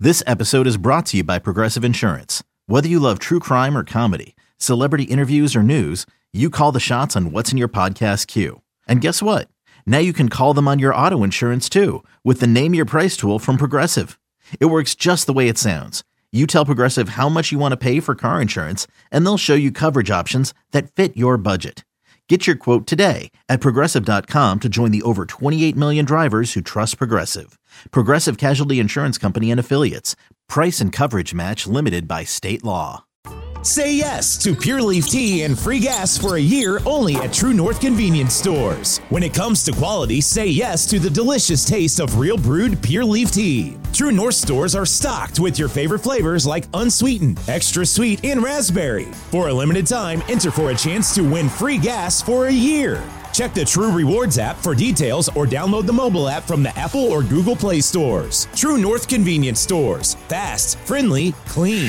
This episode is brought to you by Progressive Insurance. Whether you love true crime or comedy, celebrity interviews or news, you call the shots on what's in your podcast queue. And guess what? Now you can call them on your auto insurance too with the Name Your Price tool from Progressive. It works just the way it sounds. You tell Progressive how much you want to pay for car insurance, and they'll show you coverage options that fit your budget. Get your quote today at Progressive.com to join the over 28 million drivers who trust Progressive. Progressive Casualty Insurance Company and Affiliates. Price and coverage match limited by state law. Say yes to Pure Leaf Tea and free gas for a year only at True North Convenience Stores. When it comes to quality, say yes to the delicious taste of real brewed Pure Leaf Tea. True North stores are stocked with your favorite flavors like unsweetened, extra sweet, and raspberry. For a limited time, enter for a chance to win free gas for a year. Check the True Rewards app for details or download the mobile app from the Apple or Google Play stores. True North Convenience Stores. Fast, friendly, clean.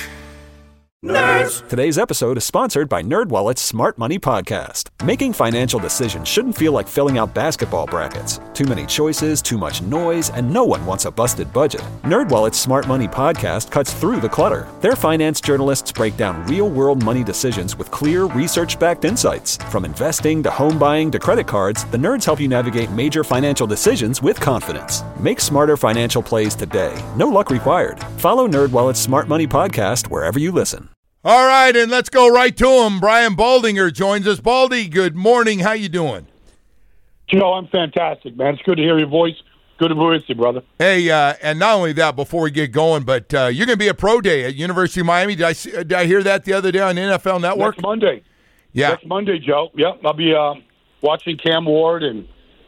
Nerds! Today's episode is sponsored by NerdWallet's Smart Money Podcast. Making financial decisions shouldn't feel like filling out basketball brackets. Too many choices, too much noise, and no one wants a busted budget. NerdWallet's Smart Money Podcast cuts through the clutter. Their finance journalists break down real-world money decisions with clear, research-backed insights. From investing to home buying to credit cards, the nerds help you navigate major financial decisions with confidence. Make smarter financial plays today. No luck required. Follow NerdWallet's Smart Money Podcast wherever you listen. All right, and let's go right to him. Brian Baldinger joins us. Baldy, good morning. How you doing? Joe, I'm fantastic, man. It's good to hear your voice. Good to be with you, brother. Hey, and not only that, before we get going, but you're going to be a pro day at University of Miami. Did I hear that the other day on NFL Network? Next Monday. Yeah. Next Monday, Joe. Yep, I'll be watching Cam Ward and,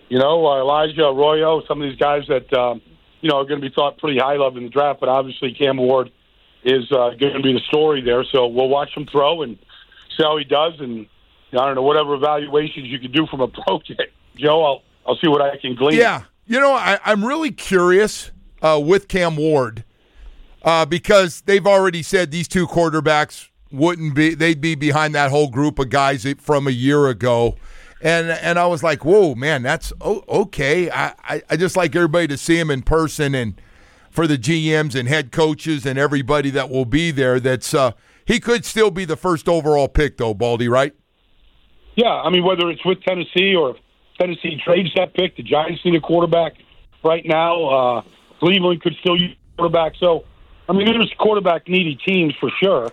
Elijah Arroyo, some of these guys that, are going to be thought pretty high of in the draft, but obviously Cam Ward is going to be the story there. So we'll watch him throw and see how he does. And I don't know, whatever evaluations you can do from a pro day. Joe, I'll see what I can glean. Yeah. I'm really curious with Cam Ward because they've already said these two quarterbacks they'd be behind that whole group of guys from a year ago. And I was like, whoa, man, that's okay. I just like everybody to see him in person and for the GMs and head coaches and everybody that will be there. That's he could still be the first overall pick, though, Baldy, right? Yeah, I mean, whether it's with Tennessee or if Tennessee trades that pick, the Giants need a quarterback right now. Cleveland could still use a quarterback. So, I mean, there's quarterback-needy teams for sure.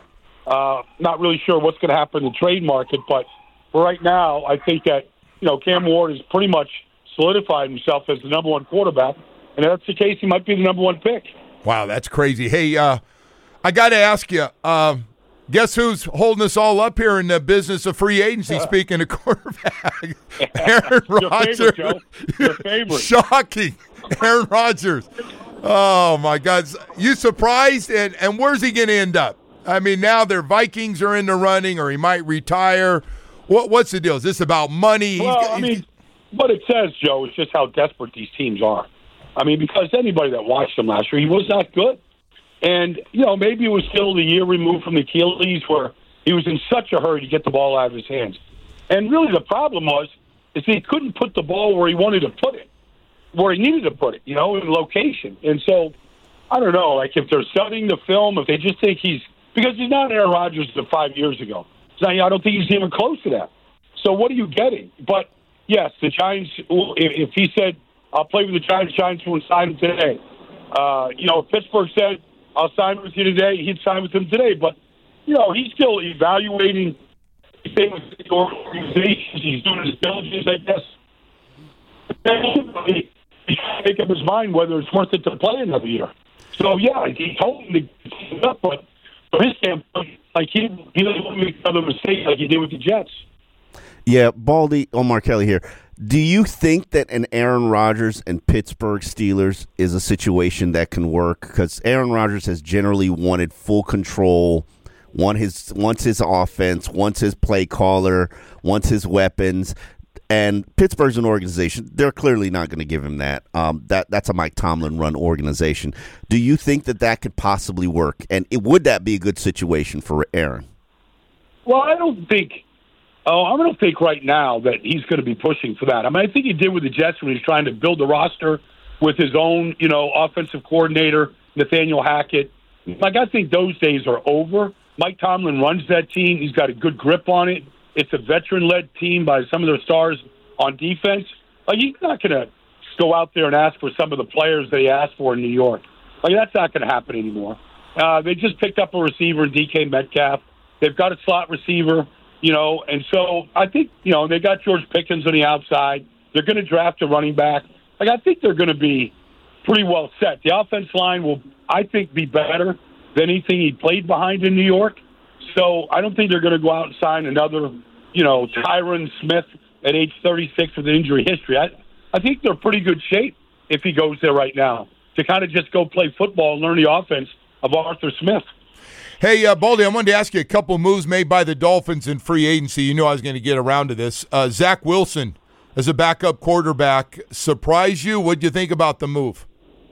Not really sure what's going to happen in the trade market, but for right now, I think that, Cam Ward has pretty much solidified himself as the number one quarterback. And if that's the case, he might be the number one pick. Wow, that's crazy. Hey, I got to ask you, guess who's holding us all up here in the business of free agency, speaking of quarterback? Aaron Rodgers. Your favorite, Joe. Your favorite. Shocking. Aaron Rodgers. Oh, my God. You surprised? And where's he going to end up? I mean, now their Vikings are in the running, or he might retire. What's the deal? Is this about money? Well, what it says, Joe, is just how desperate these teams are. I mean, because anybody that watched him last year, he was not good. And, maybe it was still the year removed from the Achilles where he was in such a hurry to get the ball out of his hands. And really the problem is he couldn't put the ball where he wanted to put it, where he needed to put it, in location. And so, I don't know, like if they're studying the film, if they just think because he's not Aaron Rodgers of 5 years ago. So I don't think he's even close to that. So what are you getting? But, yes, the Giants, if he said, I'll play with the Giants will sign him today. If Pittsburgh said, I'll sign with you today, he'd sign with him today. But, he's still evaluating things with the organizations. He's doing his diligence, I guess. He's trying to make up his mind whether it's worth it to play another year. So, yeah, he told him to keep it up. But from his standpoint, he doesn't want to make another mistake like he did with the Jets. Yeah, Baldy, Omar Kelly here. Do you think that an Aaron Rodgers and Pittsburgh Steelers is a situation that can work? Because Aaron Rodgers has generally wanted full control, wants his offense, wants his play caller, wants his weapons. And Pittsburgh's an organization. They're clearly not going to give him that. That's a Mike Tomlin-run organization. Do you think that could possibly work? And would that be a good situation for Aaron? Well, I don't think right now that he's going to be pushing for that. I mean, I think he did with the Jets when he was trying to build the roster with his own, offensive coordinator, Nathaniel Hackett. Like, I think those days are over. Mike Tomlin runs that team. He's got a good grip on it. It's a veteran-led team by some of their stars on defense. Like, he's not going to go out there and ask for some of the players that he asked for in New York. Like, that's not going to happen anymore. They just picked up a receiver in DK Metcalf. They've got a slot receiver, and so I think, they got George Pickens on the outside. They're going to draft a running back. Like, I think they're going to be pretty well set. The offense line will, I think, be better than anything he played behind in New York. So I don't think they're going to go out and sign another, Tyron Smith at age 36 with an injury history. I think they're pretty good shape if he goes there right now to kind of just go play football and learn the offense of Arthur Smith. Hey, Baldy, I wanted to ask you a couple of moves made by the Dolphins in free agency. You know I was going to get around to this. Zach Wilson as a backup quarterback surprise you? What do you think about the move?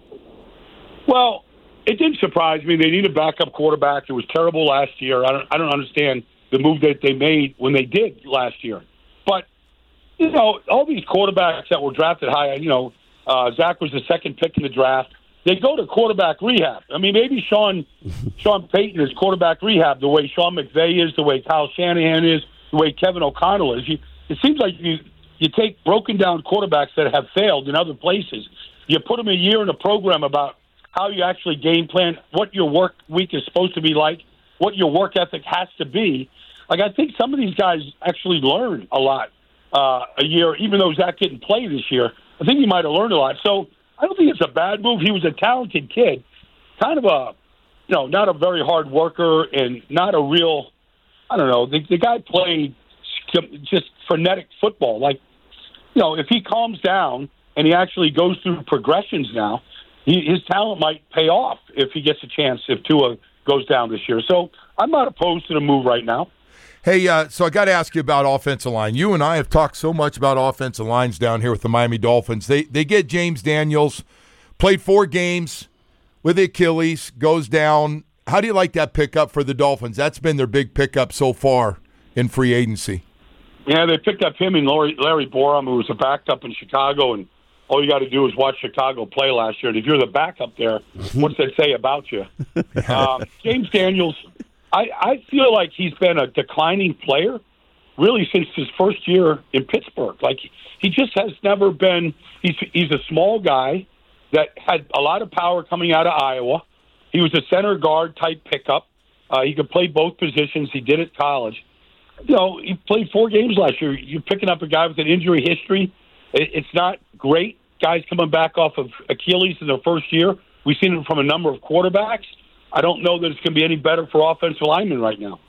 Well, it didn't surprise me. They need a backup quarterback. It was terrible last year. I don't understand the move that they made when they did last year. But, all these quarterbacks that were drafted high, Zach was the second pick in the draft. They go to quarterback rehab. I mean, maybe Sean Payton is quarterback rehab the way Sean McVay is, the way Kyle Shanahan is, the way Kevin O'Connell is. It seems like you take broken-down quarterbacks that have failed in other places. You put them a year in a program about how you actually game plan, what your work week is supposed to be like, what your work ethic has to be. Like, I think some of these guys actually learn a lot a year, even though Zach didn't play this year. I think he might have learned a lot. So I don't think it's a bad move. He was a talented kid, kind of not a very hard worker and not a real, the guy played just frenetic football. Like, if he calms down and he actually goes through progressions now, his talent might pay off if he gets a chance if Tua goes down this year. So I'm not opposed to the move right now. Hey, so I got to ask you about offensive line. You and I have talked so much about offensive lines down here with the Miami Dolphins. They get James Daniels, played 4 games with Achilles, goes down. How do you like that pickup for the Dolphins? That's been their big pickup so far in free agency. Yeah, they picked up him and Larry Borum, who was a backup in Chicago, and all you got to do is watch Chicago play last year. And if you're the backup there, what's that say about you? James Daniels, I feel like he's been a declining player really since his first year in Pittsburgh. Like, he just has never been – he's a small guy that had a lot of power coming out of Iowa. He was a center guard type pickup. He could play both positions. He did at college. He played 4 games last year. You're picking up a guy with an injury history. It's not great. Guys coming back off of Achilles in their first year. We've seen it from a number of quarterbacks. I don't know that it's going to be any better for offensive linemen right now.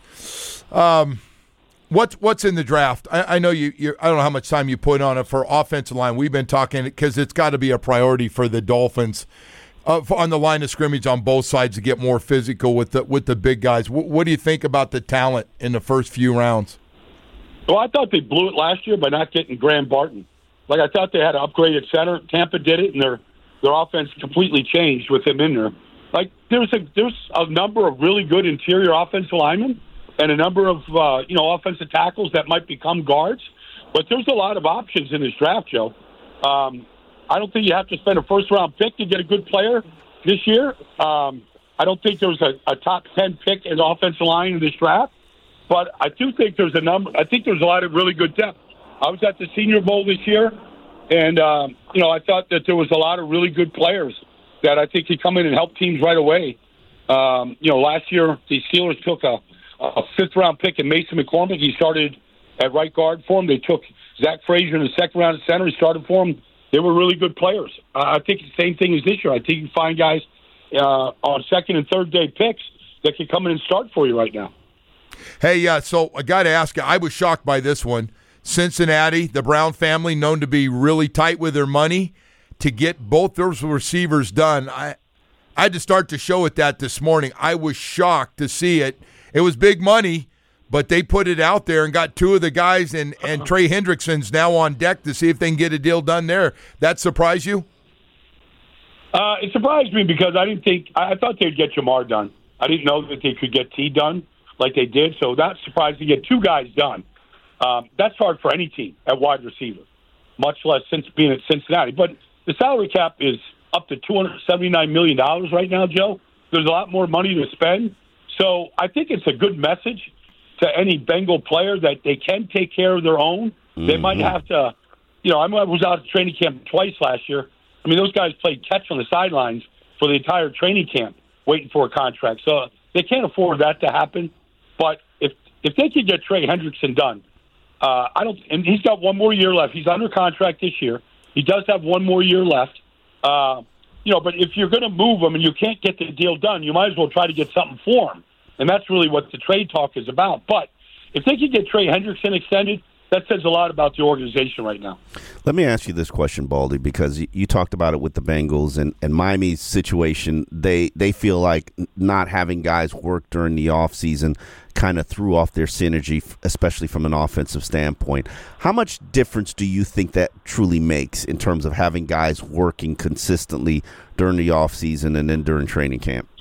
What's in the draft? I know you. I don't know how much time you put on it for offensive line. We've been talking because it's got to be a priority for the Dolphins on the line of scrimmage on both sides to get more physical with the big guys. What do you think about the talent in the first few rounds? Well, I thought they blew it last year by not getting Graham Barton. Like, I thought they had an upgraded center. Tampa did it, and their offense completely changed with him in there. Like, there's a number of really good interior offensive linemen and a number of offensive tackles that might become guards. But there's a lot of options in this draft, Joe. I don't think you have to spend a first-round pick to get a good player this year. I don't think there's a top 10 pick in the offensive line in this draft. But I do think there's a number. I think there's a lot of really good depth. I was at the Senior Bowl this year, and I thought that there was a lot of really good players that I think could come in and help teams right away. Last year the Steelers took a 5th-round pick in Mason McCormick. He started at right guard for them. They took Zach Frazier in the 2nd round at center. He started for them. They were really good players. I think it's the same thing as this year. I think you can find guys on 2nd and 3rd day picks that can come in and start for you right now. Hey, so I got to ask you, I was shocked by this one. Cincinnati, the Brown family, known to be really tight with their money, to get both those receivers done. I had to start the show with that this morning. I was shocked to see it. It was big money, but they put it out there and got 2 of the guys, and Trey Hendrickson's now on deck to see if they can get a deal done there. That surprised you? It surprised me because I thought they'd get Jamar done. I didn't know that they could get T done like they did, so that surprised me to get 2 guys done. That's hard for any team at wide receiver, much less since being at Cincinnati. But the salary cap is up to $279 million right now, Joe. There's a lot more money to spend. So I think it's a good message to any Bengal player that they can take care of their own. Mm-hmm. They might have to, I was out at training camp twice last year. I mean, those guys played catch on the sidelines for the entire training camp waiting for a contract. So they can't afford that to happen. But if they could get Trey Hendrickson done, and he's got one more year left. He's under contract this year. He does have one more year left. But if you're going to move him and you can't get the deal done, you might as well try to get something for him. And that's really what the trade talk is about. But if they could get Trey Hendrickson extended, that says a lot about the organization right now. Let me ask you this question, Baldy, because you talked about it with the Bengals and Miami's situation. They feel like not having guys work during the offseason kind of threw off their synergy, especially from an offensive standpoint. How much difference do you think that truly makes in terms of having guys working consistently during the offseason and then during training camp?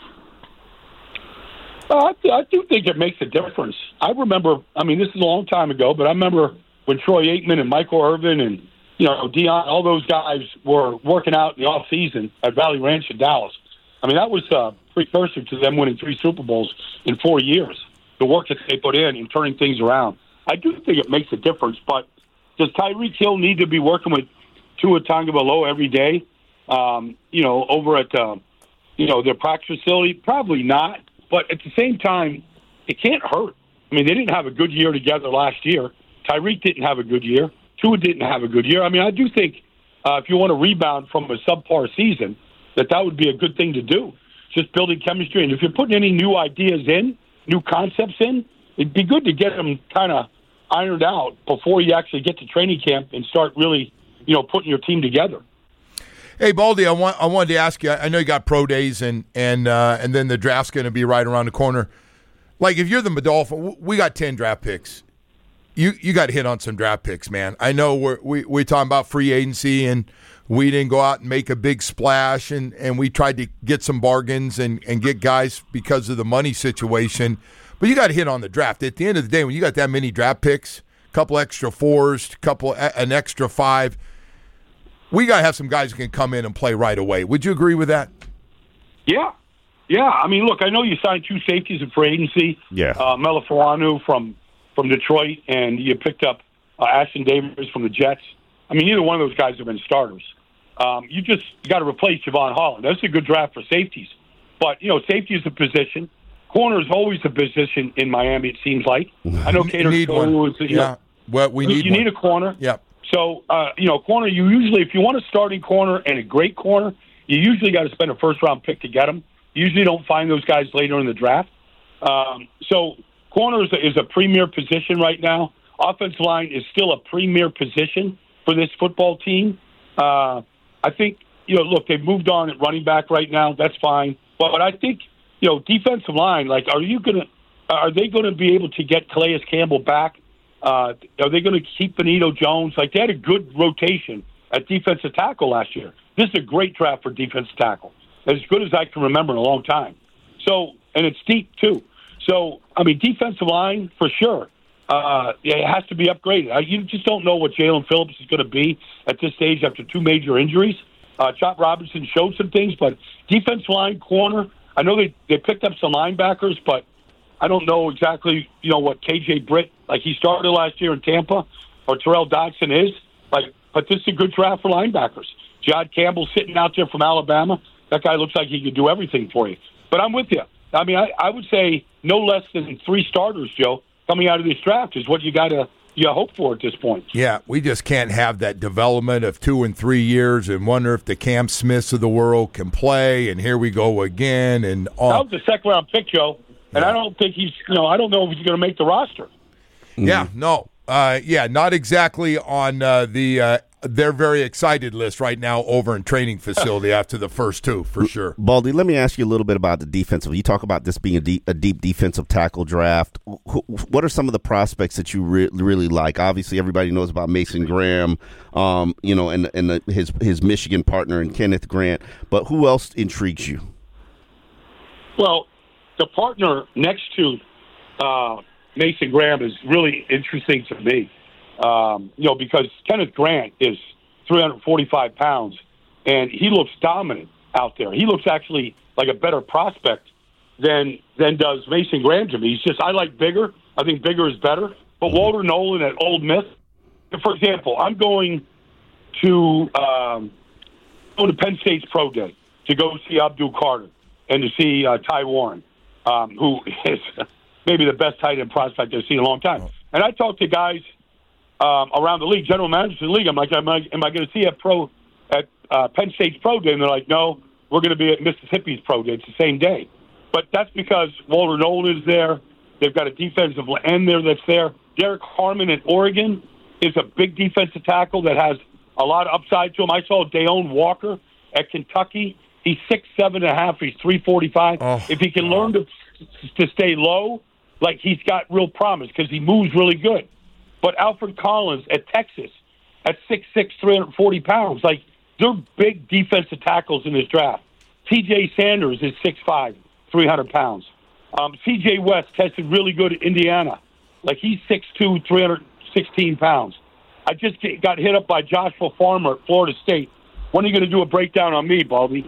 I do think it makes a difference. I remember, this is a long time ago, but I remember when Troy Aikman and Michael Irvin and, Deion, all those guys were working out in the offseason at Valley Ranch in Dallas. That was a precursor to them winning 3 Super Bowls in 4 years, the work that they put in and turning things around. I do think it makes a difference, but does Tyreek Hill need to be working with Tua Tagovailoa every day, over at, their practice facility? Probably not. But at the same time, it can't hurt. They didn't have a good year together last year. Tyreek didn't have a good year. Tua didn't have a good year. I do think if you want to rebound from a subpar season, that would be a good thing to do, just building chemistry. And if you're putting any new ideas in, new concepts in, it'd be good to get them kind of ironed out before you actually get to training camp and start really, putting your team together. Hey, Baldy, I wanted to ask you, I know you got pro days and then the draft's going to be right around the corner. Like, if you're the Dolphins, we got 10 draft picks. You got to hit on some draft picks, man. I know we're talking about free agency, and we didn't go out and make a big splash, and we tried to get some bargains and get guys because of the money situation. But you got to hit on the draft. At the end of the day, when you got that many draft picks, a couple extra 4s, an extra 5, we got to have some guys who can come in and play right away. Would you agree with that? Yeah. Look, I know you signed 2 safeties in free agency. Yeah. Melifonwu from Detroit, and you picked up Ashton Davis from the Jets. Neither one of those guys have been starters. You got to replace Javon Holland. That's a good draft for safeties. But, safety is a position. Corner is always a position in Miami, it seems like. I know Cater was, well, we need you one. Need a corner. Yeah. So, corner, you usually, if you want a starting corner and a great corner, you usually got to spend a first-round pick to get them. You usually don't find those guys later in the draft. So, corner is a premier position right now. Offensive line is still a premier position for this football team. I think, look, they've moved on at running back right now. That's fine. But I think, defensive line, like, are they going to be able to get Calais Campbell back? Are they going to keep Benito Jones? Like, they had a good rotation at defensive tackle last year. This is a great draft for defensive tackle, as good as I can remember in a long time. So, and it's deep too. So, defensive line for sure. It has to be upgraded. You just don't know what Jalen Phillips is going to be at this stage after 2 major injuries. Chop Robinson showed some things, but defensive line, corner. I know they picked up some linebackers, but I don't know exactly, what KJ Britt, like he started last year in Tampa, or Terrell Dodson is. But this is a good draft for linebackers. Jod Campbell sitting out there from Alabama. That guy looks like he could do everything for you. But I'm with you. I would say no less than 3 starters, Joe, coming out of this draft is what you hope for at this point. Yeah, we just can't have that development of 2 and 3 years and wonder if the Cam Smiths of the world can play, and here we go again. And all. That was a second-round pick, Joe. And I don't think I don't know if he's going to make the roster. Yeah, no. Not exactly on their very excited list right now over in training facility after the first 2, for sure. Baldy, let me ask you a little bit about the defensive. You talk about this being a deep defensive tackle draft. What are some of the prospects that you really like? Obviously, everybody knows about Mason Graham, and his Michigan partner in Kenneth Grant. But who else intrigues you? Well, the partner next to Mason Graham is really interesting to me, because Kenneth Grant is 345 pounds, and he looks dominant out there. He looks actually like a better prospect than does Mason Graham to me. He's just, I like Bigger. I think Bigger is better. But Walter Nolan at Ole Miss, for example, I'm going to Penn State's Pro Day to go see Abdul Carter and to see Ty Warren, who is maybe the best tight end prospect I've seen in a long time. And I talked to guys around the league, general managers of the league. I'm like, am I going to see at Penn State's Pro Day? And they're like, no, we're going to be at Mississippi's Pro Day. It's the same day. But that's because Walter Nolan is there. They've got a defensive end there that's there. Derek Harmon at Oregon is a big defensive tackle that has a lot of upside to him. I saw Dayon Walker at Kentucky. He's 6'7.5". He's 345. If he can learn to stay low, like, he's got real promise because he moves really good. But Alfred Collins at Texas at 6'6", 340 pounds. Like, they're big defensive tackles in this draft. T.J. Sanders is 6'5", 300 pounds. C.J. West tested really good at Indiana. Like, he's 6'2", 316 pounds. I just got hit up by Joshua Farmer at Florida State. When are you going to do a breakdown on me, Baldy?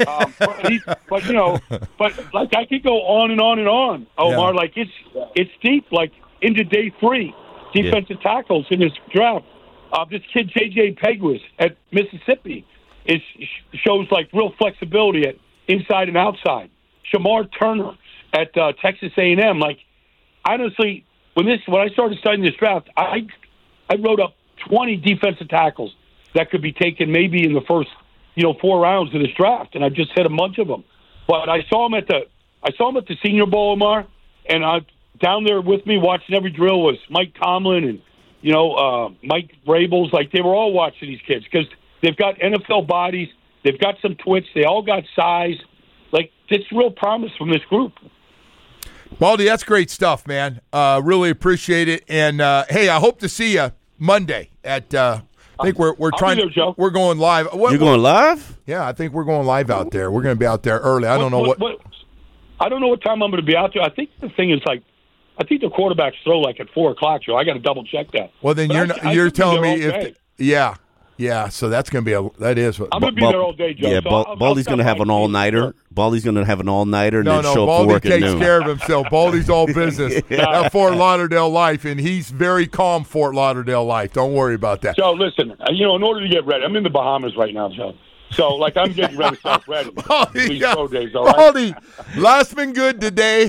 But like, I could go on and on and on, Omar. Yeah. Like, it's deep, like, into day 3. Defensive tackles in this draft. This kid, J.J. Pegues at Mississippi, shows, like, real flexibility at inside and outside. Shamar Turner at Texas A&M. Like, honestly, when I started studying this draft, I wrote up 20 defensive tackles that could be taken maybe in the first, 4 rounds of this draft, and I just hit a bunch of them. But I saw him at the Senior Bowl, Omar, and down there with me watching every drill was Mike Tomlin and Mike Vrabels. Like, they were all watching these kids because they've got NFL bodies, they've got some twitch, they all got size. Like, it's real promise from this group. Baldy, that's great stuff, man. Really appreciate it. And hey, I hope to see you Monday at. I think we're trying. There, Joe. We're going live. You're going live? Yeah, I think we're going live out there. We're going to be out there early. I don't know what. I don't know what time I'm going to be out there. I think the thing is, like, I think the quarterbacks throw like at 4:00, Joe. I got to double check that. Well, then you're telling me if yeah. So that's going to be I'm going to be there all day, Joe. Yeah, so Baldy's going to have an all-nighter. Baldy's going to have an all-nighter and then show up Baldy for work at noon. takes care of himself. Baldy's all business at Fort Lauderdale Life, and he's very calm Fort Lauderdale Life. Don't worry about that. So listen, in order to get ready, I'm in the Bahamas right now, Joe. So, like, I'm getting ready. Baldy, these pro days, all right? Baldy, life's been good today.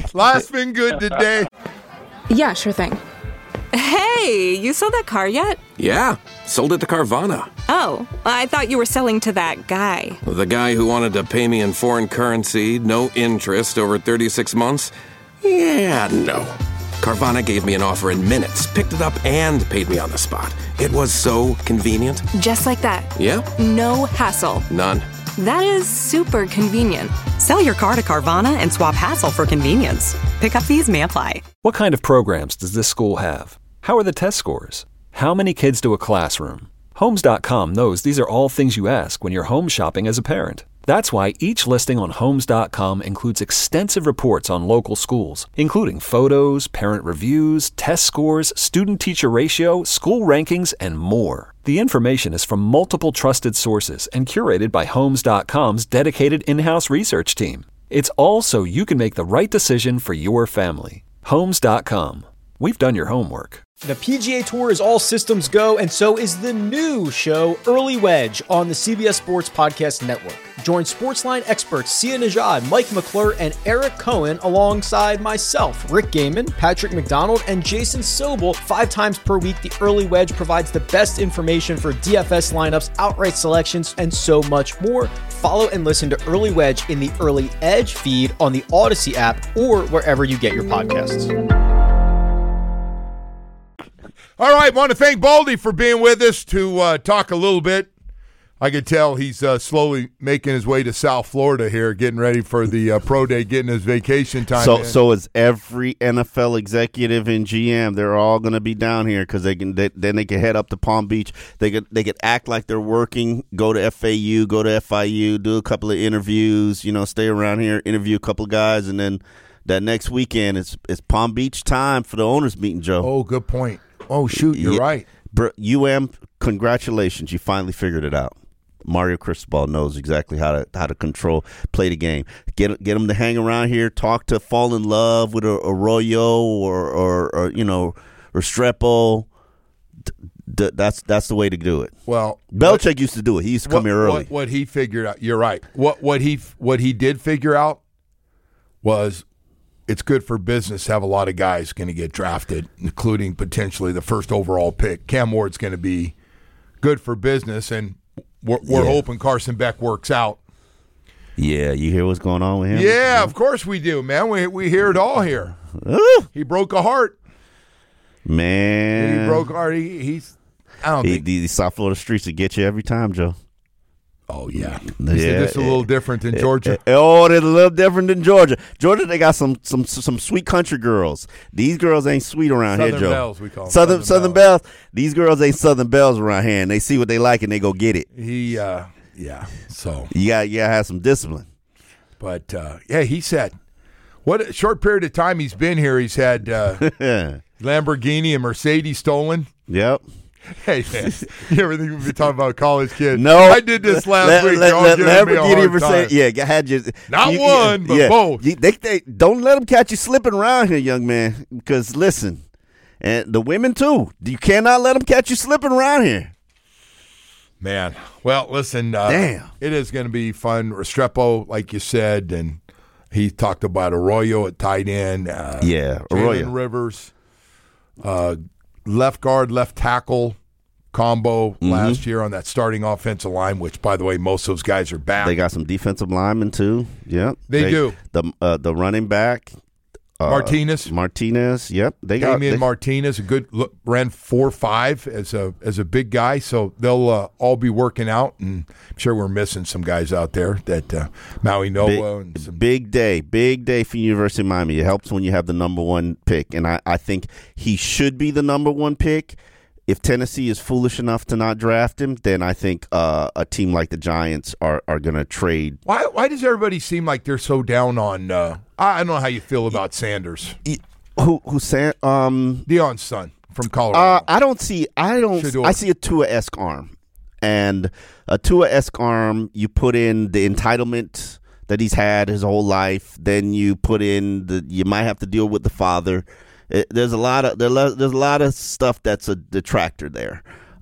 Yeah, sure thing. Hey, you sold that car yet? Yeah, sold it to Carvana. Oh, I thought you were selling to that guy. The guy who wanted to pay me in foreign currency, no interest, over 36 months? Yeah, no. Carvana gave me an offer in minutes, picked it up, and paid me on the spot. It was so convenient. Just like that. Yeah. No hassle. None. That is super convenient. Sell your car to Carvana and swap hassle for convenience. Pickup fees may apply. What kind of programs does this school have? How are the test scores? How many kids to a classroom? Homes.com knows these are all things you ask when you're home shopping as a parent. That's why each listing on Homes.com includes extensive reports on local schools, including photos, parent reviews, test scores, student-teacher ratio, school rankings, and more. The information is from multiple trusted sources and curated by Homes.com's dedicated in-house research team. It's all so you can make the right decision for your family. Homes.com. We've done your homework. The PGA Tour is all systems go, and so is the new show, Early Wedge, on the CBS Sports Podcast Network. Join Sportsline experts Sia Nejad, Mike McClure, and Eric Cohen alongside myself, Rick Gaiman, Patrick McDonald, and Jason Sobel 5 times per week. The Early Wedge provides the best information for DFS lineups, outright selections, and so much more. Follow and listen to Early Wedge in the Early Edge feed on the Odyssey app or wherever you get your podcasts. All right, want to thank Baldy for being with us to talk a little bit. I could tell he's slowly making his way to South Florida here, getting ready for the pro day, getting his vacation time. So is every NFL executive in GM. They're all going to be down here because then they can head up to Palm Beach. They could act like they're working, go to FAU, go to FIU, do a couple of interviews, stay around here, interview a couple of guys, and then that next weekend it's Palm Beach time for the owners meeting, Joe. Oh, good point. Oh, shoot, you're right. UM, congratulations. You finally figured it out. Mario Cristobal knows exactly how to play the game. Get them to hang around here, talk to, fall in love with Arroyo or Restrepo. That's the way to do it. Well, Belichick used to do it. He used to come here early. What he figured out, you're right. What he did figure out was it's good for business to have a lot of guys going to get drafted, including potentially the first overall pick. Cam Ward's going to be good for business, and we're hoping Carson Beck works out. Yeah, you hear what's going on with him? Yeah, of course we do, man. We hear it all here. He broke a heart. Man. He broke a heart. These South Florida streets will get you every time, Joe. Oh, yeah. Is this a little different than Georgia? Oh, they're a little different than Georgia. Georgia, they got some sweet country girls. These girls ain't sweet around here, Joe. Southern Belles, we call them. Southern Belles. These girls ain't Southern Belles around here, and they see what they like, and they go get it. So you gotta have some discipline. But, he said, what a short period of time he's been here, he's had Lamborghini and Mercedes stolen. Yep. Hey, man, you ever think we've been talking about college kids? No. I did this last week. Lamborghini Mercedes. Yeah, had you. Not one, but both. They don't let them catch you slipping around here, young man, because, listen, and the women, too. You cannot let them catch you slipping around here. Man. Well, listen. Damn. It is going to be fun. Restrepo, like you said, and he talked about Arroyo at tight end. Arroyo. Jalen Rivers. Left guard, left tackle combo last year on that starting offensive line, which, by the way, most of those guys are back. They got some defensive linemen, too. Yep. They do. The running back. Martinez, yep. Damian Martinez, a good look, ran 4.5 as a big guy, so they'll all be working out, and I'm sure we're missing some guys out there that Maui Noah. Big day for University of Miami. It helps when you have the number one pick, and I think he should be the number one pick. If Tennessee is foolish enough to not draft him, then I think a team like the Giants are going to trade. Why does everybody seem like they're so down on I don't know how you feel about Sanders. Deion's son from Colorado. I see a Tua-esque arm. And a Tua-esque arm, you put in the entitlement that he's had his whole life. Then you put in you might have to deal with the father. There's a lot of stuff that's a detractor there.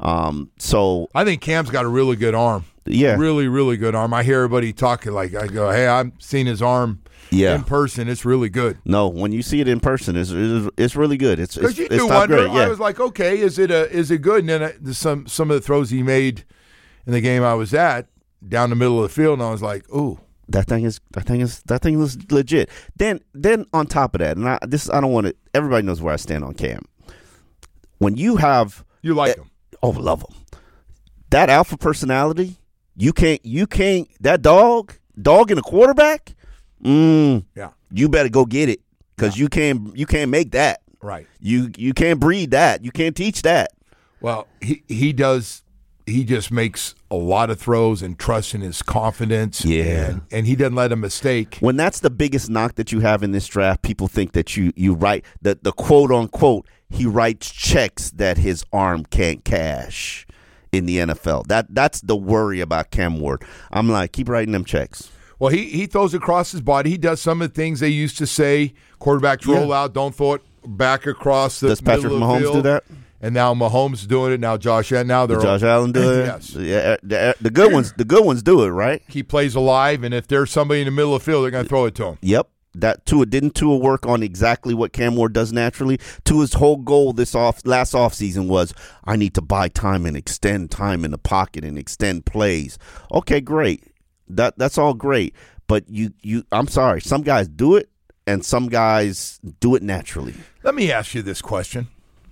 So I think Cam's got a really good arm. Yeah, really, really good arm. I hear everybody talking I go, hey, I've seen his arm in person. It's really good. No, when you see it in person, it's really good. It's you do wonder. I was like, okay, is it good? And then some of the throws he made in the game I was at down the middle of the field, and I was like, ooh. That thing is legit. Then on top of that, and I don't want to. Everybody knows where I stand on Cam. When you like him, love him. That alpha personality, you can't. That dog and a quarterback. Yeah, you better go get it because you can't make that. Right. You can't breed that. You can't teach that. Well, he does. He just makes a lot of throws and trusts in his confidence. Yeah. And he doesn't let a mistake. When that's the biggest knock that you have in this draft, people think that you write the quote unquote, he writes checks that his arm can't cash in the NFL. That's the worry about Cam Ward. I'm like, keep writing them checks. Well, he throws across his body. He does some of the things they used to say, quarterbacks roll out, don't throw it back across the Does Patrick middle Mahomes of the field. do that? And now Mahomes is doing it. Now Josh Allen. Now they're Josh Allen do it. Yes. Yeah, the good ones. The good ones do it, right? He plays alive, and if there's somebody in the middle of the field, they're going to throw it to him. Yep. That didn't Tua work on exactly what Cam Ward does naturally? Tua's whole goal last offseason was, I need to buy time and extend time in the pocket and extend plays. Okay, great. That's all great. But I'm sorry, some guys do it and some guys do it naturally. Let me ask you this question.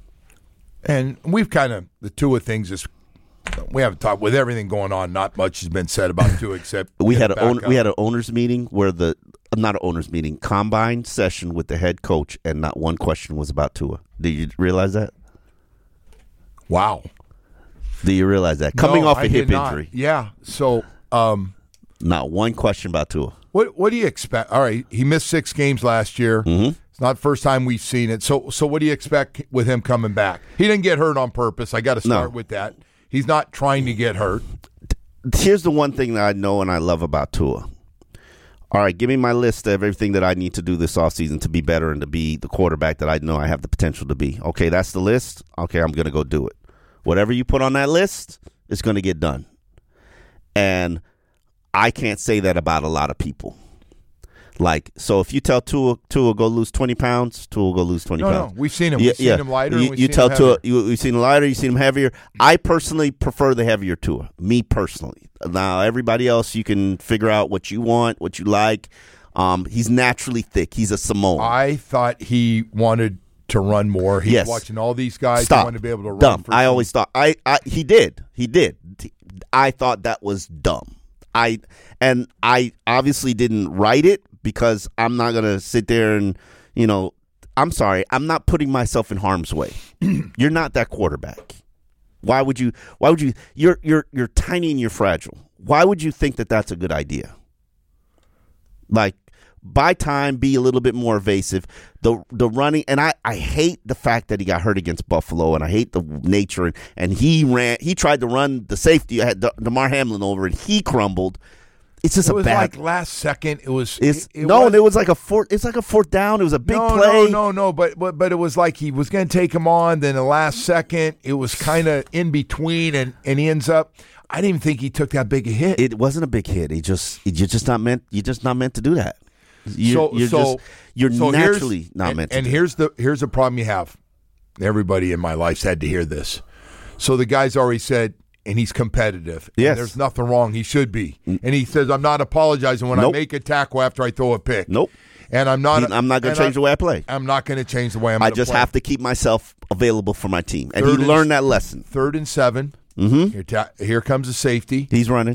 And we've kind of, the Tua things is, we haven't talked, with everything going on, not much has been said about Tua except we had an owners meeting where not an owners meeting, combine session with the head coach, and not one question was about Tua. Did you realize that? Wow. Do you realize that? Coming off a hip injury. Yeah. So not one question about Tua. What do you expect? All right, he missed 6 games last year. Mm-hmm. It's not the first time we've seen it. So what do you expect with him coming back? He didn't get hurt on purpose. I got to start with that. He's not trying to get hurt. here's the one thing that I know and I love about Tua. All right, give me my list of everything that I need to do this offseason to be better and to be the quarterback that I know I have the potential to be. Okay, that's the list. Okay, I'm going to go do it. Whatever you put on that list, it's going to get done. And I can't say that about a lot of people. Like, so if you tell Tua go lose 20 pounds, Tua will go lose 20 pounds. No, we've seen him. We've seen him lighter. You tell Tua, we've seen him lighter, you've seen him heavier. I personally prefer the heavier Tua, me personally. Now, everybody else, you can figure out what you want, what you like. He's naturally thick. He's a Samoan. I thought he wanted to run more. He's watching all these guys. Stop. He wanted to be able to run. Dumb. I always thought he did. I thought that was dumb. I obviously didn't write it because I'm not going to sit there and, I'm sorry. I'm not putting myself in harm's way. You're not that quarterback. Why would you you're tiny and you're fragile. Why would you think that that's a good idea? Like, buy time, be a little bit more evasive. The running, and I hate the fact that he got hurt against Buffalo, and I hate the nature. And he tried to run the safety. I had Damar Hamlin over, and he crumbled. It's just it was bad. Like last second. It was like a fourth. It's like a fourth down. It was a big play. No. But it was like he was going to take him on. Then the last second, it was kind of in between, and he ends up. I didn't even think he took that big a hit. It wasn't a big hit. You're just not meant to do that. You're naturally not meant to. And here's the problem you have. Everybody in my life's had to hear this. So the guy's already said, and he's competitive. Yes. And there's nothing wrong. He should be. And he says, I'm not apologizing when I make a tackle after I throw a pick. Nope. And I'm not going to change the way I play. I'm not going to change the way I'm going to play. I just have to keep myself available for my team. And he learned that lesson. 3rd and 7. Mm-hmm. Here comes the safety. He's running.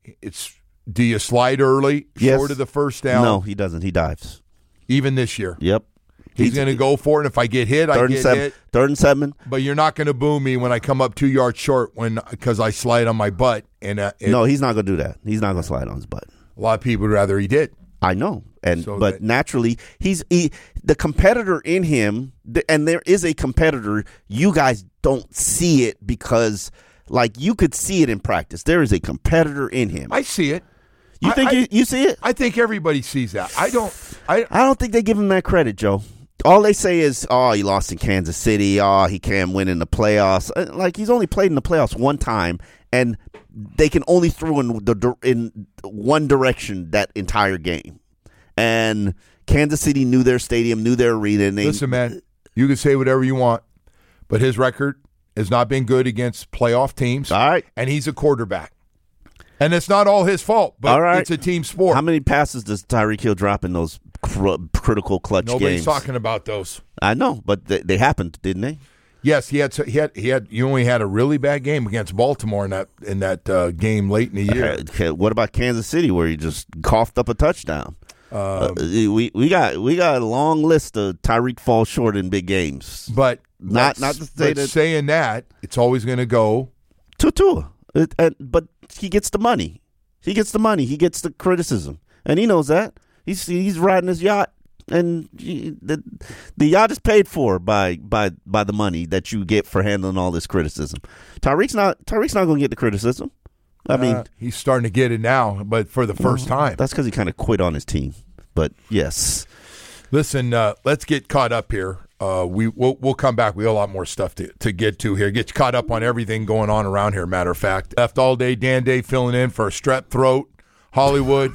Do you slide early, short of the first down? No, he doesn't. He dives. Even this year. Yep. He's going to go for it, and if I get hit, I get hit. 3rd and 7. But you're not going to boo me when I come up 2 yards short because I slide on my butt. And no, he's not going to do that. He's not going to slide on his butt. A lot of people would rather he did. I know, but naturally, the competitor in him, and there is a competitor. You guys don't see it because, like, you could see it in practice. There is a competitor in him. I see it. You think you see it? I think everybody sees that. I don't think they give him that credit, Joe. All they say is, "Oh, he lost in Kansas City. Oh, he can't win in the playoffs." Like, he's only played in the playoffs one time, and they can only throw in one direction that entire game. And Kansas City knew their stadium, knew their arena. And listen, man, you can say whatever you want, but his record has not been good against playoff teams. All right, and he's a quarterback. And it's not all his fault, but it's a team sport. How many passes does Tyreek Hill drop in those critical clutch games? Nobody's talking about those. I know, but they happened, didn't they? Yes, he had. You only had a really bad game against Baltimore in that game late in the year. What about Kansas City, where he just coughed up a touchdown? We got a long list of Tyreek falls short in big games, but not to say that. Saying that, it's always going to go to Tua. But he gets the money. He gets the criticism, and he knows that. He's riding his yacht, and the yacht is paid for by the money that you get for handling all this criticism. Tyreek's not going to get the criticism. I mean, he's starting to get it now, but for the first time. That's because he kind of quit on his team. But yes, listen, let's get caught up here. We'll come back. We have a lot more stuff to get to here. Get caught up on everything going on around here, matter of fact. Left all day, Dan Day filling in for Strep Throat, Hollywood.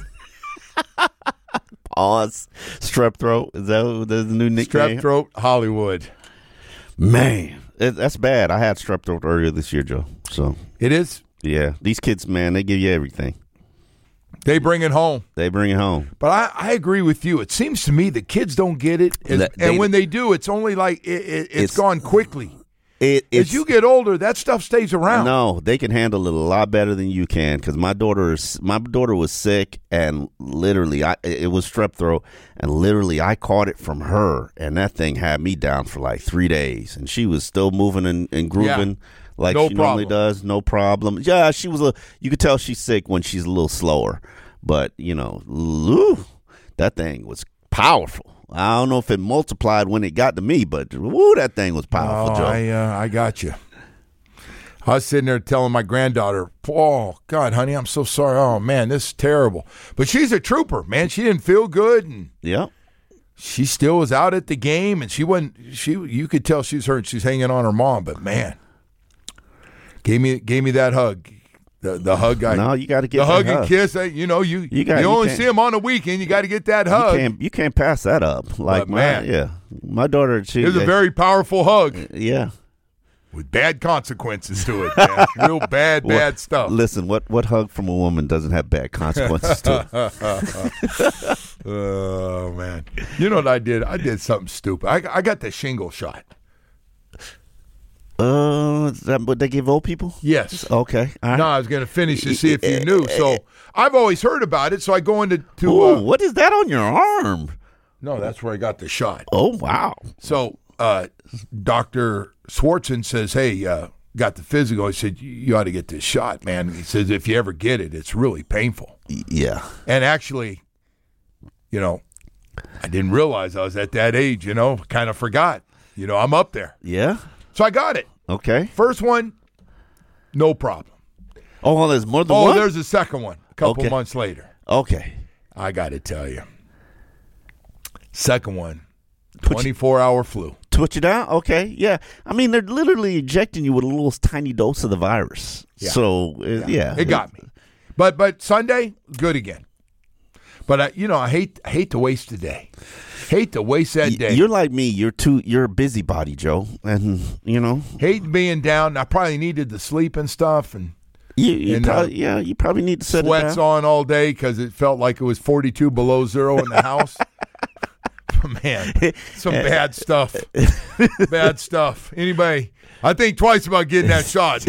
Pause. Strep Throat. Is that the new nickname? Strep Throat, Hollywood. Man, that's bad. I had strep throat earlier this year, Joe. So it is? Yeah. These kids, man, they give you everything. They bring it home. But I agree with you. It seems to me the kids don't get it. And when they do, it's only like it's gone quickly. As you get older, that stuff stays around. No, they can handle it a lot better than you can because my daughter was sick and literally it was strep throat and literally I caught it from her and that thing had me down for like 3 days and she was still moving and grooving like she normally does. No problem. Yeah, she was you could tell she's sick when she's a little slower, but that thing was powerful. I don't know if it multiplied when it got to me, but that thing was powerful, Joe. I got you. I was sitting there telling my granddaughter, "Oh God, honey, I'm so sorry. Oh man, this is terrible." But she's a trooper, man. She didn't feel good, and she still was out at the game, and she wasn't. You could tell she's hurt. She's hanging on her mom, but man, gave me that hug. The hug guy. No, you got to get the hug that and kiss. You only see him on the weekend. You got to get that hug. You can't pass that up. Like my daughter. It was a very powerful hug. Yeah, with bad consequences to it. Man. Real bad stuff. Listen, what hug from a woman doesn't have bad consequences to it? Oh man, you know what I did? I did something stupid. I got the shingle shot. Is that what they give old people? Yes. Okay. All right. No, I was going to finish to see if you knew. So I've always heard about it. So I go into what is that on your arm? No, that's where I got the shot. Oh wow. So Dr. Swartzen says, "Hey, got the physical." He said, "You ought to get this shot, man." He says, "If you ever get it, it's really painful." Yeah. And actually, I didn't realize I was at that age. Kind of forgot. I'm up there. Yeah. So I got it. Okay. First one, no problem. Oh, well, there's more than one? Oh, there's a second one a couple months later. Okay. I got to tell you. Second one, 24-hour flu. Twitch it out? Okay, yeah. I mean, they're literally injecting you with a little tiny dose of the virus. Yeah. So, yeah. It got me. But Sunday, good again. But, I hate to waste a day. Hate to waste that day. You're like me. You're a busybody, Joe. And, hate being down. I probably needed the sleep and stuff. And you probably need to set sweats it down. on all day because it felt like it was 42 below zero in the house. Man, some bad stuff. Bad stuff. Anybody, I think twice about getting that shot.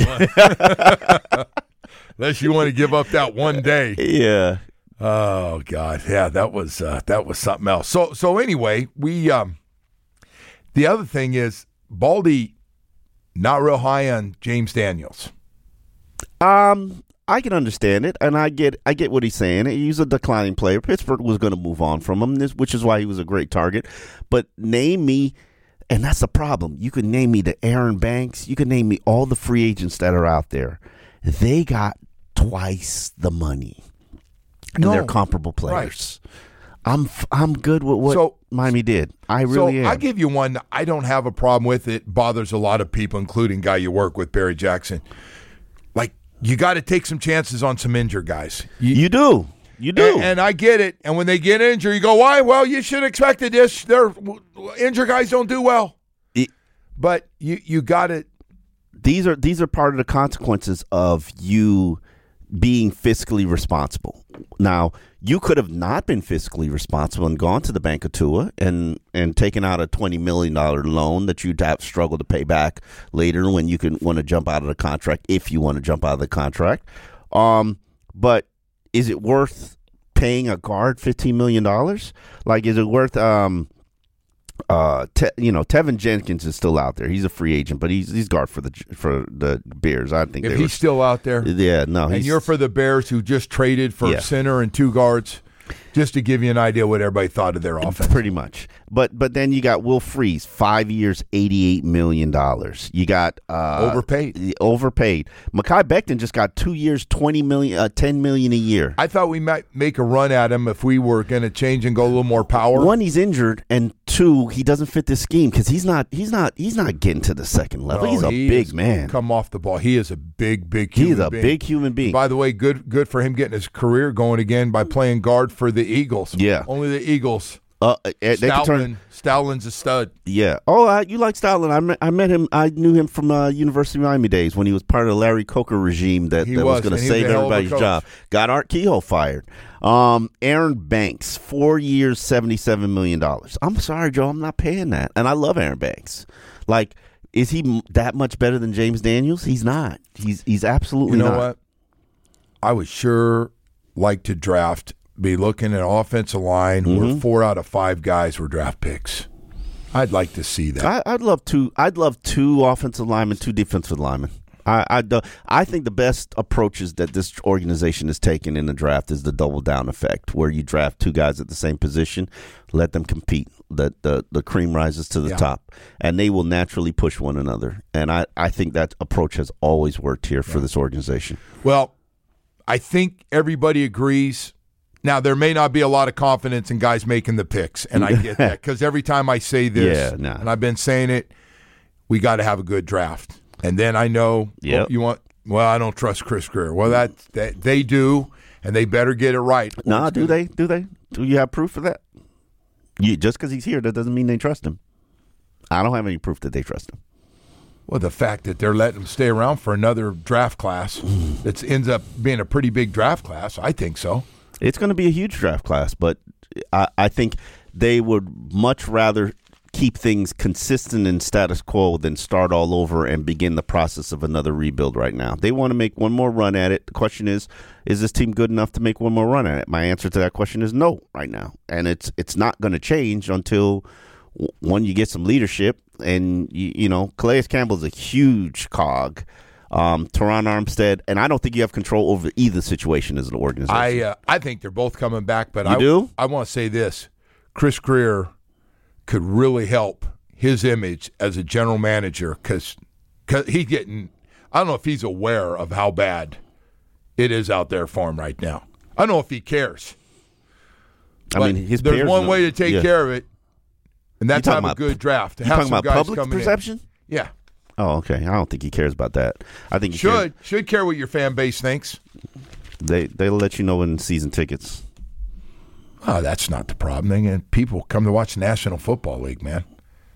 Unless you want to give up that one day. Yeah. Oh God, yeah, that was something else. So anyway, we the other thing is Baldy not real high on James Daniels. I can understand it, and I get what he's saying. He's a declining player. Pittsburgh was going to move on from him, which is why he was a great target. But name me, and that's the problem. You can name me the Aaron Banks. You can name me all the free agents that are out there. They got twice the money. And they're comparable players. Right. I'm good with what Miami did. I really am. I give you one that I don't have a problem with. It bothers a lot of people, including guy you work with, Barry Jackson. Like, you got to take some chances on some injured guys. You do. You do. And I get it. And when they get injured, you go, why? Well, you should have expected this. Injured guys don't do well. But you got it. These are part of the consequences of you being fiscally responsible. Now, you could have not been fiscally responsible and gone to the Bank of Tua and taken out a $20 million loan that you'd have struggled to pay back later when you can want to jump out of the contract, if you want to jump out of the contract. But is it worth paying a guard $15 million? Like, is it worth Tevin Jenkins is still out there. He's a free agent, but he's guard for the Bears. I think if he's still out there. Yeah, no. And you're for the Bears who just traded for center and two guards, just to give you an idea what everybody thought of their offense. Pretty much. But then you got Will Freeze, 5 years, $88 million. You got overpaid. Mekhi Becton just got 2 years, $10 million a year. I thought we might make a run at him if we were going to change and go a little more power. One, he's injured, and two, he doesn't fit the scheme because he's not getting to the second level. He's a big man. Come off the ball. He is a big human being. He's a big human being. By the way, good for him getting his career going again by playing guard for the Eagles. Yeah. Only the Eagles. Stoutland's a stud. Yeah. Oh, you like Stoutland. I met him. I knew him from University of Miami days when he was part of the Larry Coker regime that was going to save everybody's job. Got Art Kehoe fired. Aaron Banks, 4 years, $77 million. I'm sorry, Joe. I'm not paying that. And I love Aaron Banks. Like, is he that much better than James Daniels? He's not. He's absolutely not. You know what? I would sure like to be looking at offensive line where 4 out of 5 guys were draft picks. I'd like to see that. I'd love two offensive linemen, 2 defensive linemen. I think the best approaches that this organization has taken in the draft is the double down effect, where you draft two guys at the same position, let them compete. The cream rises to the top, and they will naturally push one another. And I think that approach has always worked here for this organization. Well, I think everybody agrees. Now, there may not be a lot of confidence in guys making the picks, and I get that, because every time I say this, and I've been saying it, we got to have a good draft. And then I know you want. Well, I don't trust Chris Grier. Well, that they do, and they better get it right. No, do they? Do they? Do you have proof of that? Just because he's here, that doesn't mean they trust him. I don't have any proof that they trust him. Well, the fact that they're letting him stay around for another draft class that ends up being a pretty big draft class, I think so. It's going to be a huge draft class, but I think they would much rather keep things consistent and status quo than start all over and begin the process of another rebuild right now. They want to make one more run at it. The question is this team good enough to make one more run at it? My answer to that question is no right now. And it's not going to change until, one, you get some leadership. And, Calais Campbell's a huge cog. Teron Armstead, and I don't think you have control over either situation as an organization. I think they're both coming back, but do? I want to say this. Chris Grier could really help his image as a general manager because he's getting – I don't know if he's aware of how bad it is out there for him right now. I don't know if he cares. There's one way to take care of it, and that's have a good draft. To have talking some about guys public perception? Yeah. Oh, okay. I don't think he cares about that. I think he should care what your fan base thinks. They'll let you know in season tickets. Oh, that's not the problem. And people come to watch the National Football League, man.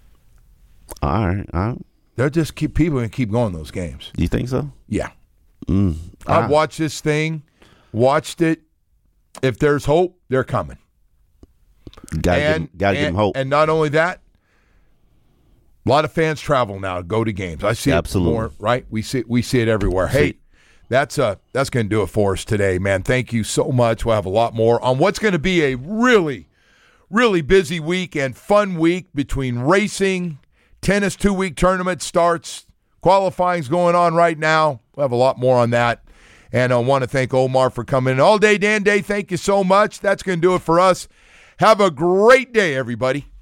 All right. They'll just people and keep going those games. Do you think so? Yeah. I've watched this thing, watched it. If there's hope, they're coming. Gotta give them hope. And not only that, a lot of fans travel now to go to games. I see it more, right? We see it everywhere. Hey, that's going to do it for us today, man. Thank you so much. We'll have a lot more on what's going to be a really, really busy week and fun week between racing, tennis 2-week tournament starts, qualifying's going on right now. We'll have a lot more on that. And I want to thank Omar for coming in all day. Dan Day, thank you so much. That's going to do it for us. Have a great day, everybody.